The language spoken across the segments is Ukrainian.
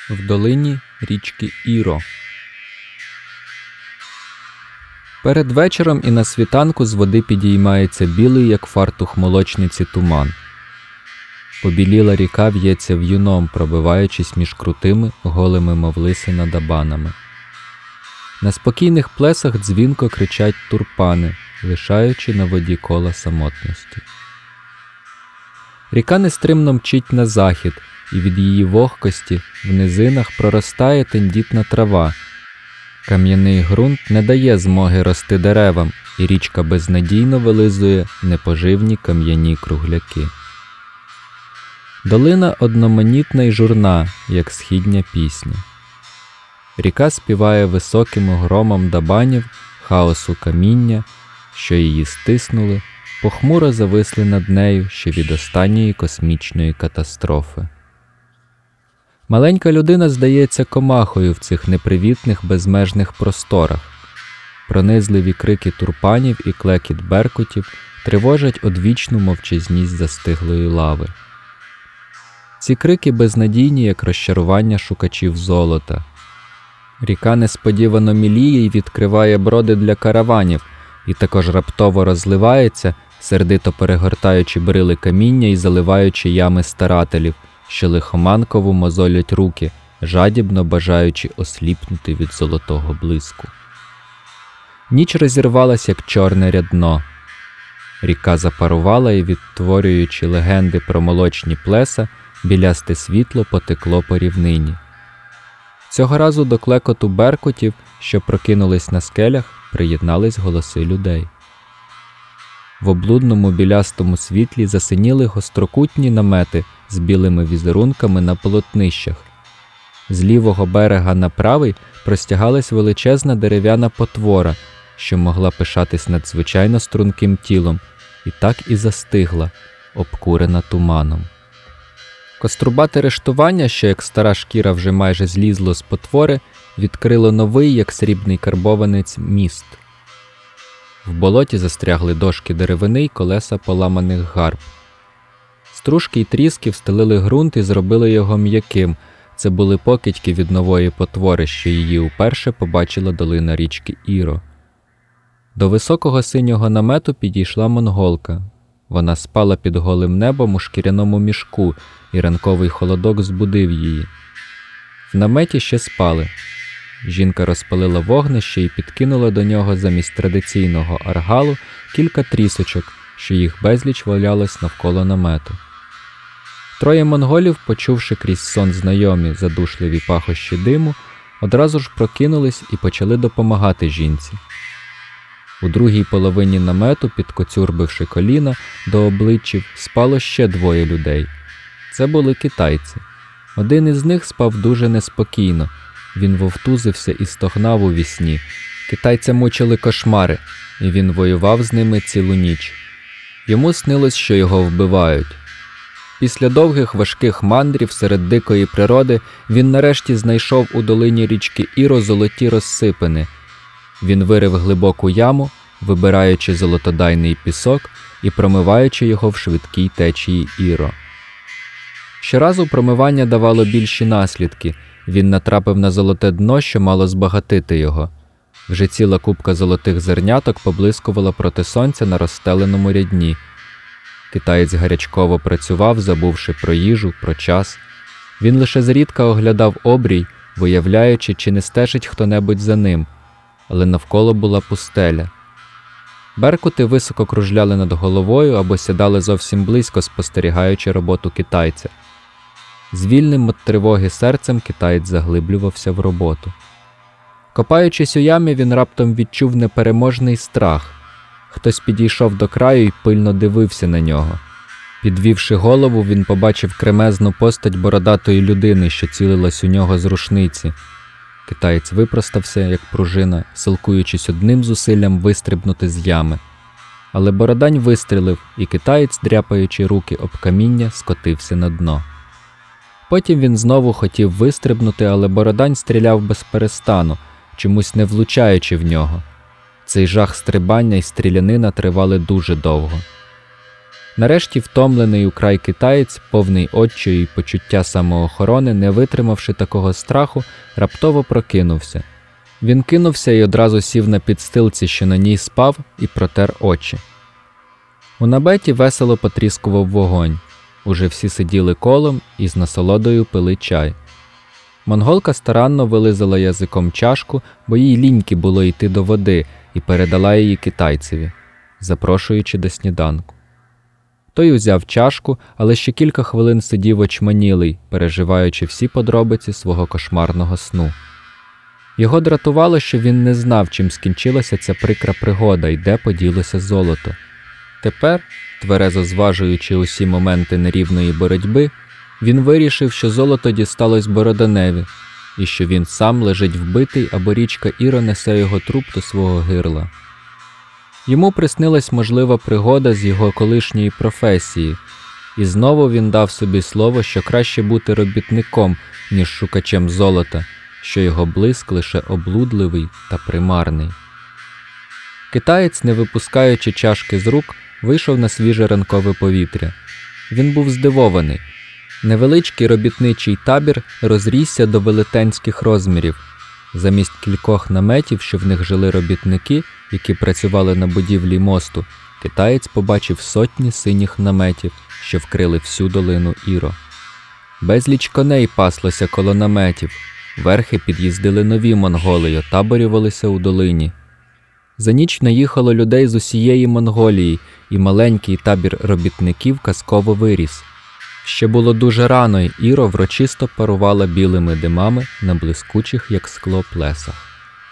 В долині річки Іро. Перед вечором і на світанку з води підіймається білий, як фартух молочниці, туман. Побіліла ріка в'ється в'юном, пробиваючись між крутими, голими, мов лисина, дабанами. На спокійних плесах дзвінко кричать турпани, лишаючи на воді кола самотності. Ріка нестримно мчить на захід, і від її вогкості в низинах проростає тендітна трава. Кам'яний ґрунт не дає змоги рости деревам, і річка безнадійно вилизує непоживні кам'яні кругляки. Долина одноманітна й журна, як східня пісня. Ріка співає високим громом дабанів, хаосу каміння, що її стиснули, похмуро зависли над нею ще від останньої космічної катастрофи. Маленька людина здається комахою в цих непривітних безмежних просторах. Пронизливі крики турпанів і клекіт беркутів тривожать одвічну мовчазність застиглої лави. Ці крики безнадійні, як розчарування шукачів золота. Ріка несподівано міліє й відкриває броди для караванів, і також раптово розливається, сердито перегортаючи брили каміння і заливаючи ями старателів, що лихоманково мозолять руки, жадібно бажаючи осліпнути від золотого блиску. Ніч розірвалась, як чорне рядно. Ріка запарувала і, відтворюючи легенди про молочні плеса, білясте світло потекло по рівнині. Цього разу до клекоту беркутів, що прокинулись на скелях, приєднались голоси людей. В облудному білястому світлі засиніли гострокутні намети з білими візерунками на полотнищах. З лівого берега на правий простягалась величезна дерев'яна потвора, що могла пишатись надзвичайно струнким тілом, і так і застигла, обкурена туманом. Кострубате рештування, що як стара шкіра вже майже злізло з потвори, відкрило новий, як срібний карбованець, міст. В болоті застрягли дошки деревини й колеса поламаних гарб. Стружки й тріски встелили ґрунт і зробили його м'яким. Це були покидьки від нової потвори, що її уперше побачила долина річки Іро. До високого синього намету підійшла монголка. Вона спала під голим небом у шкіряному мішку, і ранковий холодок збудив її. В наметі ще спали. Жінка розпалила вогнище і підкинула до нього замість традиційного аргалу кілька трісочок, що їх безліч валялось навколо намету. Троє монголів, почувши крізь сон знайомі задушливі пахощі диму, одразу ж прокинулись і почали допомагати жінці. У другій половині намету, підкоцюрбивши коліна до обличчів, спало ще двоє людей. Це були китайці. Один із них спав дуже неспокійно. Він вовтузився і стогнав у вісні. Китайця мучили кошмари, і він воював з ними цілу ніч. Йому снилось, що його вбивають. Після довгих важких мандрів серед дикої природи він нарешті знайшов у долині річки Іро золоті розсипини. Він вирив глибоку яму, вибираючи золотодайний пісок і промиваючи його в швидкій течії Іро. Щоразу промивання давало більші наслідки. Він натрапив на золоте дно, що мало збагатити його. Вже ціла купка золотих зерняток поблискувала проти сонця на розстеленому рядні. Китаєць гарячково працював, забувши про їжу, про час. Він лише зрідка оглядав обрій, виявляючи, чи не стежить хто-небудь за ним, але навколо була пустеля. Беркути високо кружляли над головою або сідали зовсім близько, спостерігаючи роботу китайця. З вільним від тривоги серцем китаєць заглиблювався в роботу. Копаючись у ямі, він раптом відчув непереможний страх. Хтось підійшов до краю і пильно дивився на нього. Підвівши голову, він побачив кремезну постать бородатої людини, що цілилась у нього з рушниці. Китаєць випростався, як пружина, силкуючись одним зусиллям вистрибнути з ями. Але бородань вистрілив, і китаєць, дряпаючи руки об каміння, скотився на дно. Потім він знову хотів вистрибнути, але бородань стріляв безперестану, чомусь не влучаючи в нього. Цей жах стрибання й стрілянина тривали дуже довго. Нарешті втомлений украй китаєць, повний отчаю й почуття самоохорони, не витримавши такого страху, раптово прокинувся. Він кинувся і одразу сів на підстилці, що на ній спав, і протер очі. У наметі весело потріскував вогонь. Уже всі сиділи колом і з насолодою пили чай. Монголка старанно вилизала язиком чашку, бо їй ліньки було йти до води, і передала її китайцеві, запрошуючи до сніданку. Той узяв чашку, але ще кілька хвилин сидів очманілий, переживаючи всі подробиці свого кошмарного сну. Його дратувало, що він не знав, чим скінчилася ця прикра пригода і де поділося золото. Тепер, тверезо зважуючи усі моменти нерівної боротьби, він вирішив, що золото дісталось Бороданеві, і що він сам лежить вбитий, або річка Іро несе його труп до свого гирла. Йому приснилась можлива пригода з його колишньої професії, і знову він дав собі слово, що краще бути робітником, ніж шукачем золота, що його блиск лише облудливий та примарний. Китаєць, не випускаючи чашки з рук, вийшов на свіже ранкове повітря. Він був здивований. Невеличкий робітничий табір розрісся до велетенських розмірів. Замість кількох наметів, що в них жили робітники, які працювали на будівлі мосту, китаєць побачив сотні синіх наметів, що вкрили всю долину Іро. Безліч коней паслося коло наметів. Верхи під'їздили нові монголи й отаборювалися у долині. За ніч наїхало людей з усієї Монголії, і маленький табір робітників казково виріс. Ще було дуже рано, і Іро врочисто парувала білими димами на блискучих, як скло, плесах.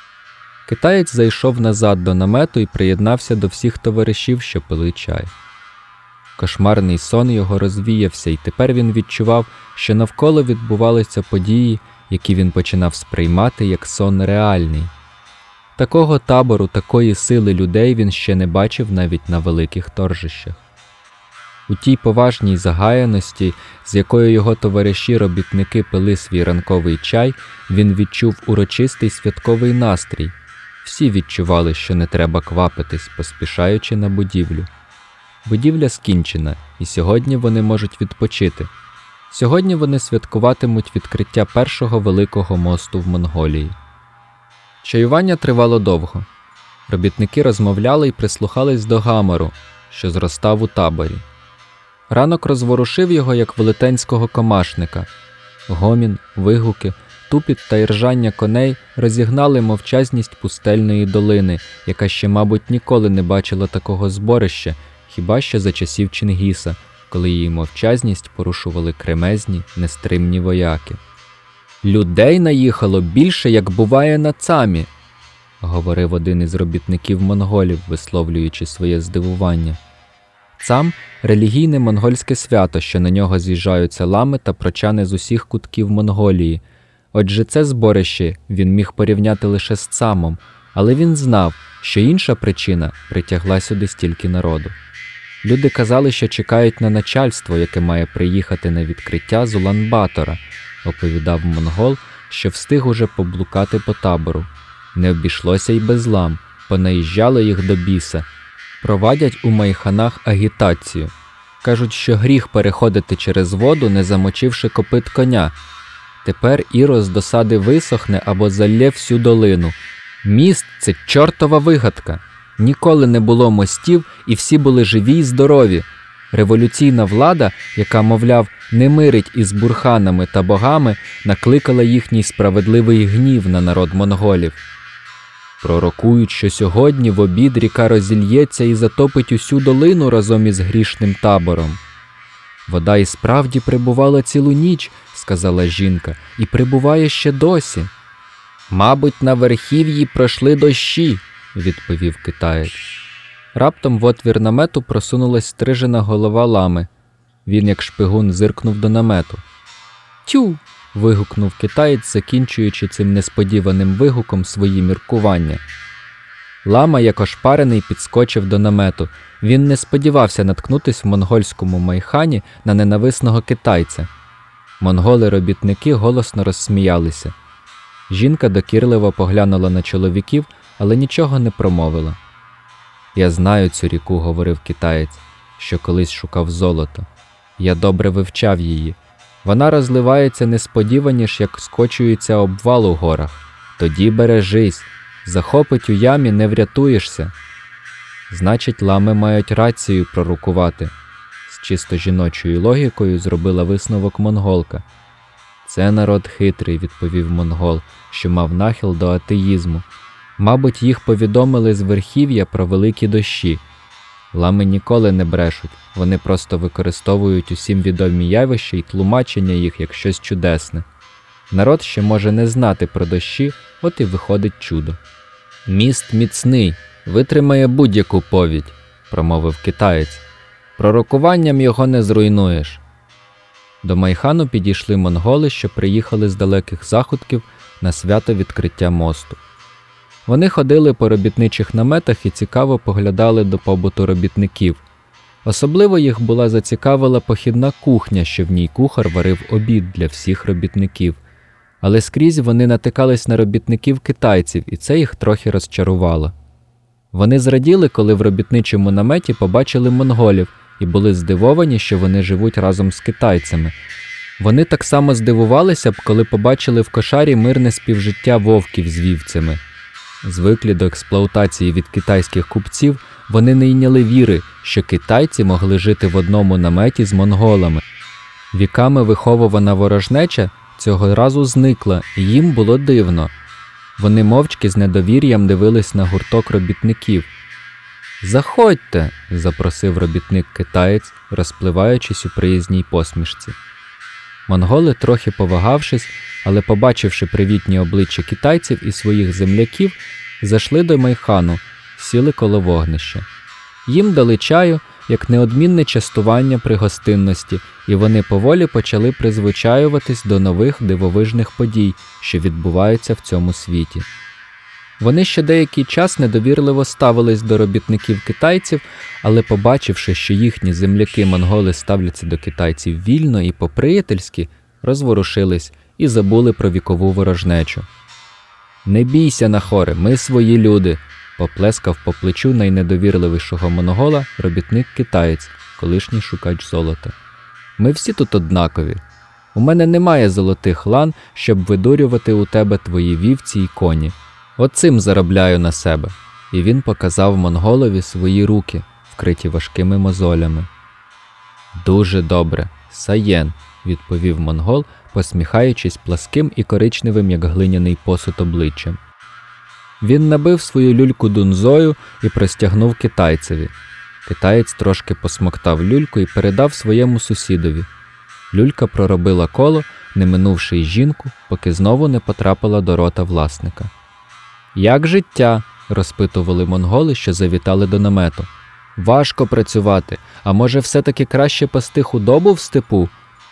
Китаєць зайшов назад до намету і приєднався до всіх товаришів, що пили чай. Кошмарний сон його розвіявся, і тепер він відчував, що навколо відбувалися події, які він починав сприймати як сон реальний. Такого табору, такої сили людей він ще не бачив навіть на великих торжищах. У тій поважній загаяності, з якою його товариші-робітники пили свій ранковий чай, він відчув урочистий святковий настрій. Всі відчували, що не треба квапитись, поспішаючи на будівлю. Будівля скінчена, і сьогодні вони можуть відпочити. Сьогодні вони святкуватимуть відкриття першого великого мосту в Монголії. Чаювання тривало довго. Робітники розмовляли і прислухались до гамору, що зростав у таборі. Ранок розворушив його, як велетенського комашника. Гомін, вигуки, тупіт та іржання коней розігнали мовчазність пустельної долини, яка ще, мабуть, ніколи не бачила такого зборища, хіба що за часів Чингіса, коли її мовчазність порушували кремезні, нестримні вояки. «Людей наїхало більше, як буває на цамі», – говорив один із робітників монголів, висловлюючи своє здивування. Цам – релігійне монгольське свято, що на нього з'їжджаються лами та прочани з усіх кутків Монголії. Отже, це зборище він міг порівняти лише з цамом, але він знав, що інша причина притягла сюди стільки народу. Люди казали, що чекають на начальство, яке має приїхати на відкриття з Улан-Батора, оповідав монгол, що встиг уже поблукати по табору. Не обійшлося й без лам, понаїжджали їх до біса. Провадять у майханах агітацію. Кажуть, що гріх переходити через воду, не замочивши копит коня. Тепер Іро з досади висохне або залє всю долину. Міст – це чортова вигадка. Ніколи не було мостів, і всі були живі й здорові. Революційна влада, яка, мовляв, не мирить із бурханами та богами, накликала їхній справедливий гнів на народ монголів. Пророкують, що сьогодні в обід ріка розільється і затопить усю долину разом із грішним табором. «Вода і справді прибувала цілу ніч», – сказала жінка, – «і прибуває ще досі». «Мабуть, на верхів'ї пройшли дощі», – відповів китаєць. Раптом в отвір намету просунулась стрижена голова лами. Він, як шпигун, зиркнув до намету. «Тю!» – вигукнув китаєць, закінчуючи цим несподіваним вигуком свої міркування. Лама, як ошпарений, підскочив до намету. Він не сподівався наткнутись в монгольському майхані на ненависного китайця. Монголи-робітники голосно розсміялися. Жінка докірливо поглянула на чоловіків, але нічого не промовила. «Я знаю цю ріку», – говорив китаєць. що колись шукав золото. Я добре вивчав її. Вона розливається несподіваніш, як скочується обвал у горах. Тоді бережись, захопить у ямі, не врятуєшся. Значить, лами мають рацію пророкувати. З чисто жіночою логікою зробила висновок монголка. Це народ хитрий, відповів монгол, що мав нахил до атеїзму. Мабуть, їх повідомили з верхів'я про великі дощі. Лами ніколи не брешуть, вони просто використовують усім відомі явища і тлумачення їх як щось чудесне. Народ ще може не знати про дощі, от і виходить чудо. Міст міцний, витримає будь-яку повідь, промовив китаєць. Пророкуванням його не зруйнуєш. До Майхану підійшли монголи, що приїхали з далеких заходків на свято відкриття мосту. Вони ходили по робітничих наметах і цікаво поглядали до побуту робітників. Особливо їх була зацікавила похідна кухня, що в ній кухар варив обід для всіх робітників. Але скрізь вони натикались на робітників-китайців, і це їх трохи розчарувало. Вони зраділи, коли в робітничому наметі побачили монголів, і були здивовані, що вони живуть разом з китайцями. Вони так само здивувалися б, коли побачили в кошарі мирне співжиття вовків з вівцями. Звиклі до експлуатації від китайських купців, вони не йняли віри, що китайці могли жити в одному наметі з монголами. Віками виховувана ворожнеча цього разу зникла, і їм було дивно. Вони мовчки з недовір'ям дивились на гурток робітників. «Заходьте!» – запросив робітник-китаєць, розпливаючись у приязній посмішці. Монголи, трохи повагавшись, але побачивши привітні обличчя китайців і своїх земляків, зайшли до Майхану, сіли коло вогнища. Їм дали чаю, як неодмінне частування при гостинності, і вони поволі почали призвичаюватись до нових дивовижних подій, що відбуваються в цьому світі. Вони ще деякий час недовірливо ставились до робітників-китайців, але побачивши, що їхні земляки-монголи ставляться до китайців вільно і по-приятельськи, розворушились і забули про вікову ворожнечу. «Не бійся, Нахоре, ми свої люди!» – поплескав по плечу найнедовірливішого монгола робітник-китаєць, колишній шукач золота. «Ми всі тут однакові. У мене немає золотих лан, щоб видурювати у тебе твої вівці й коні. Оцим заробляю на себе». І він показав монголові свої руки, вкриті важкими мозолями. «Дуже добре, Саєн», – відповів монгол, посміхаючись пласким і коричневим, як глиняний посуд, обличчям. Він набив свою люльку дунзою і простягнув китайцеві. Китаєць трошки посмоктав люльку і передав своєму сусідові. Люлька проробила коло, не минувши й жінку, поки знову не потрапила до рота власника. «Як життя?» – розпитували монголи, що завітали до намету. «Важко працювати, а може все-таки краще пасти худобу в степу?»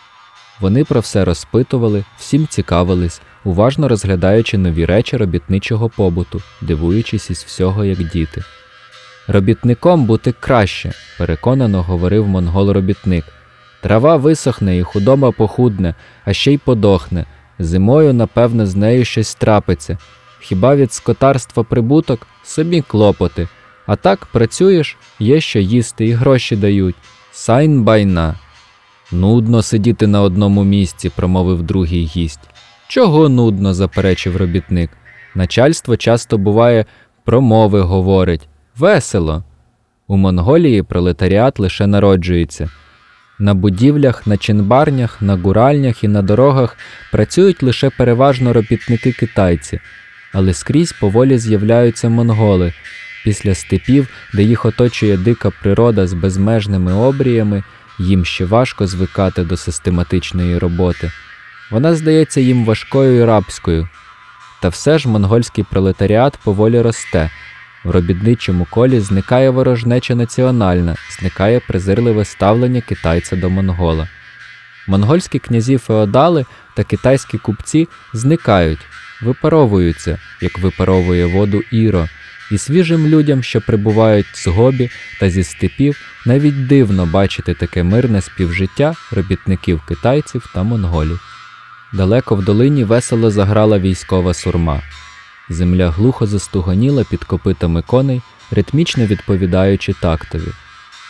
Вони про все розпитували, всім цікавились, уважно розглядаючи нові речі робітничого побуту, дивуючись із всього, як діти. «Робітником бути краще», – переконано говорив монгол-робітник. «Трава висохне і худоба похудне, а ще й подохне. Зимою, напевно, з нею щось трапиться. Хіба від скотарства прибуток? Собі клопоти. А так працюєш, є що їсти і гроші дають. Сайн байна». «Нудно сидіти на одному місці», – промовив другий гість. «Чого нудно?» – заперечив робітник. «Начальство часто буває промови говорить. Весело. У Монголії пролетаріат лише народжується. На будівлях, на чинбарнях, на гуральнях і на дорогах працюють лише переважно робітники-китайці, але скрізь поволі з'являються монголи. Після степів, де їх оточує дика природа з безмежними обріями, їм ще важко звикати до систематичної роботи. Вона здається їм важкою і рабською. Та все ж монгольський пролетаріат поволі росте. В робітничому колі зникає ворожнеча національна, зникає презирливе ставлення китайця до монгола. Монгольські князі-феодали та китайські купці зникають, випаровуються, як випаровує воду Іро, і свіжим людям, що прибувають з Гобі та зі степів, навіть дивно бачити таке мирне співжиття робітників-китайців та монголів. Далеко в долині весело заграла військова сурма. Земля глухо застугоніла під копитами коней, ритмічно відповідаючи тактові.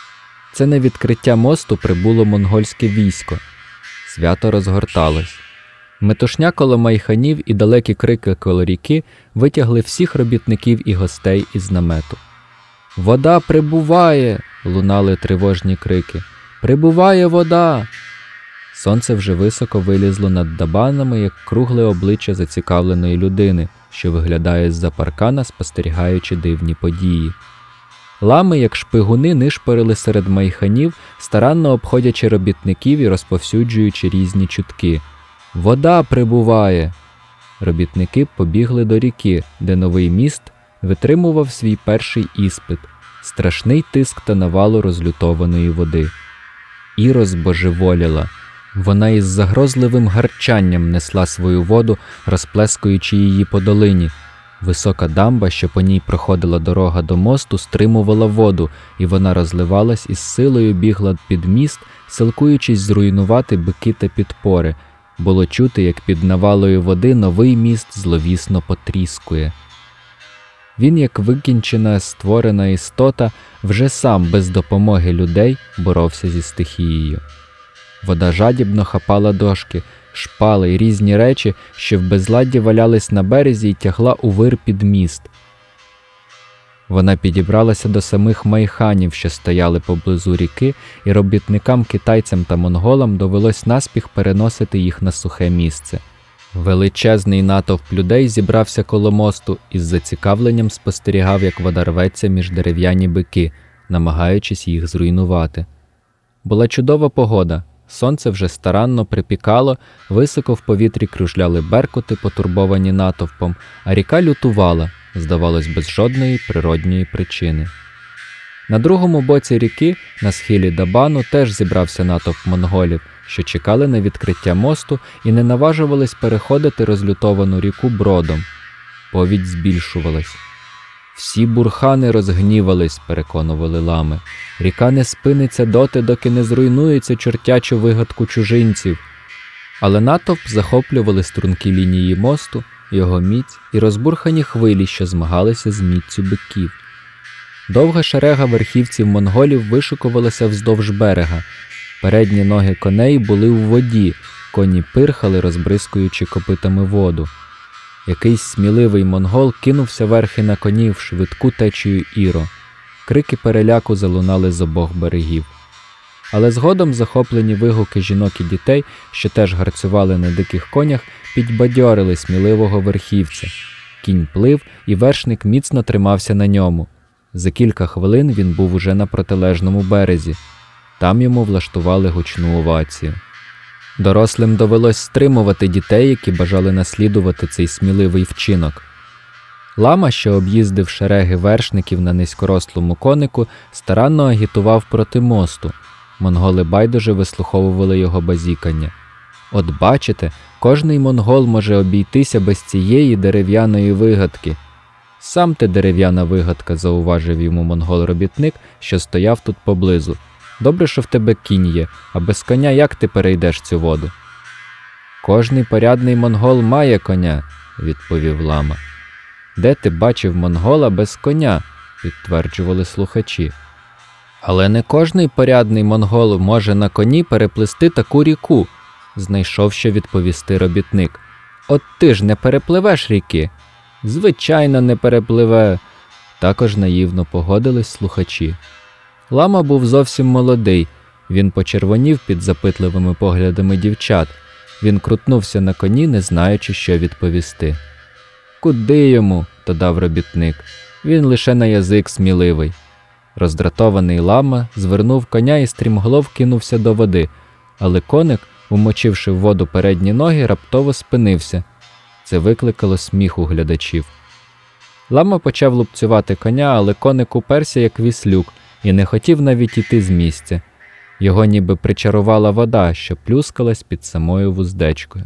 Це на відкриття мосту прибуло монгольське військо. Свято розгорталось. Метушня коло майханів і далекі крики коло ріки витягли всіх робітників і гостей із намету. «Вода прибуває!» – лунали тривожні крики. «Прибуває вода!» Сонце вже високо вилізло над дабанами, як кругле обличчя зацікавленої людини, що виглядає з-за паркана, спостерігаючи дивні події. Лами, як шпигуни, нишпорили серед майханів, старанно обходячи робітників і розповсюджуючи різні чутки. «Вода прибуває!» Робітники побігли до ріки, де новий міст витримував свій перший іспит – страшний тиск та навалу розлютованої води. Іро збожеволіла. Вона із загрозливим гарчанням несла свою воду, розплескуючи її по долині. Висока дамба, що по ній проходила дорога до мосту, стримувала воду, і вона розливалась і з силою бігла під міст, силкуючись зруйнувати бики та підпори. Було чути, як під навалою води новий міст зловісно потріскує. Він, як викінчена, створена істота, вже сам без допомоги людей боровся зі стихією. Вода жадібно хапала дошки, шпали й різні речі, що в безладді валялись на березі, і тягла у вир під міст. Вона підібралася до самих майханів, що стояли поблизу ріки, і робітникам, китайцям та монголам довелось наспіх переносити їх на сухе місце. Величезний натовп людей зібрався коло мосту і з зацікавленням спостерігав, як вода рветься між дерев'яні бики, намагаючись їх зруйнувати. Була чудова погода. Сонце вже старанно припікало, високо в повітрі кружляли беркути, потурбовані натовпом, а ріка лютувала, здавалось, без жодної природньої причини. На другому боці ріки, на схилі дабану, теж зібрався натовп монголів, що чекали на відкриття мосту і не наважувались переходити розлютовану ріку бродом. Повідь збільшувалась. «Всі бурхани розгнівались», – переконували лами. «Ріка не спиниться доти, доки не зруйнується чортячу вигадку чужинців». Але натовп захоплювали струнки лінії мосту, його міць і розбурхані хвилі, що змагалися з міццю биків. Довга шерега верхівців-монголів вишикувалася вздовж берега. Передні ноги коней були у воді, коні пирхали, розбризкуючи копитами воду. Якийсь сміливий монгол кинувся верхи на коні в швидку течію Іро. Крики переляку залунали з обох берегів. Але згодом захоплені вигуки жінок і дітей, що теж гарцювали на диких конях, підбадьорили сміливого верхівця. Кінь плив, і вершник міцно тримався на ньому. За кілька хвилин він був уже на протилежному березі. Там йому влаштували гучну овацію. Дорослим довелось стримувати дітей, які бажали наслідувати цей сміливий вчинок. Лама, що об'їздив шереги вершників на низькорослому конику, старанно агітував проти мосту. Монголи байдуже вислуховували його базікання. «От бачите, кожний монгол може обійтися без цієї дерев'яної вигадки». «Сам ти дерев'яна вигадка», – зауважив йому монгол-робітник, що стояв тут поблизу. «Добре, що в тебе кінь є, а без коня як ти перейдеш цю воду?» «Кожний порядний монгол має коня», – відповів лама. «Де ти бачив монгола без коня?» – підтверджували слухачі. «Але не кожний порядний монгол може на коні переплисти таку ріку», – знайшов що відповісти робітник. «От ти ж не перепливеш ріки?» «Звичайно, не перепливе», – також наївно погодились слухачі. Лама був зовсім молодий, він почервонів під запитливими поглядами дівчат. Він крутнувся на коні, не знаючи, що відповісти. «Куди йому?» – додав робітник. «Він лише на язик сміливий». Роздратований лама звернув коня і стрімголов кинувся до води, але коник, умочивши в воду передні ноги, раптово спинився. Це викликало сміх у глядачів. Лама почав лупцювати коня, але коник уперся, як віслюк, і не хотів навіть іти з місця. Його ніби причарувала вода, що плюскалась під самою вуздечкою.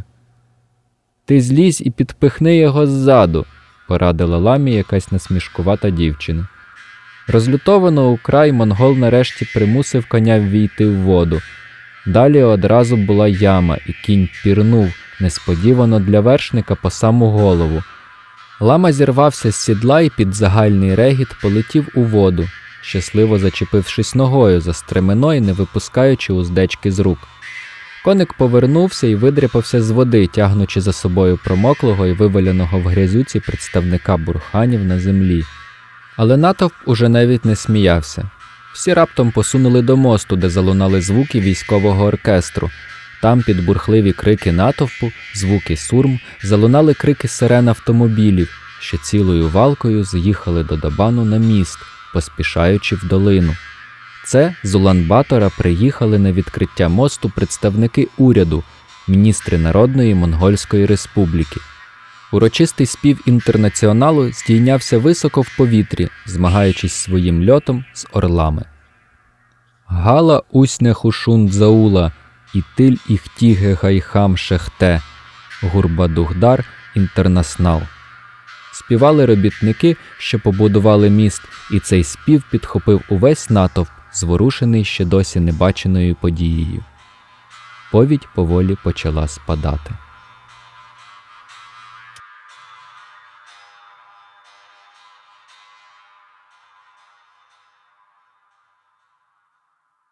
«Ти злізь і підпихни його ззаду», – порадила ламі якась насмішкувата дівчина. Розлютовано украй монгол нарешті примусив коня ввійти в воду. Далі одразу була яма, і кінь пірнув, несподівано для вершника, по саму голову. Лама зірвався з сідла і під загальний регіт полетів у воду. щасливо зачепившись ногою за стремено і не випускаючи уздечки з рук. Коник повернувся і видряпався з води, тягнучи за собою промоклого і виваленого в грязюці представника бурханів на землі. Але натовп уже навіть не сміявся. Всі раптом посунули до мосту, де залунали звуки військового оркестру. Там під бурхливі крики натовпу, звуки сурм, залунали крики сирен автомобілів, що цілою валкою з'їхали до Дабану на міст, поспішаючи в долину. Це з Улан-Батора приїхали на відкриття мосту представники уряду, міністри Народної Монгольської Республіки. Урочистий спів інтернаціоналу здійнявся високо в повітрі, змагаючись своїм льотом з орлами. Гала усня хушун дзаула, і тиль іхтіге гайхам шехте, гурбадугдар інтернаснал. Співали робітники, що побудували міст, і цей спів підхопив увесь натовп, зворушений ще досі небаченою подією. Повідь поволі почала спадати.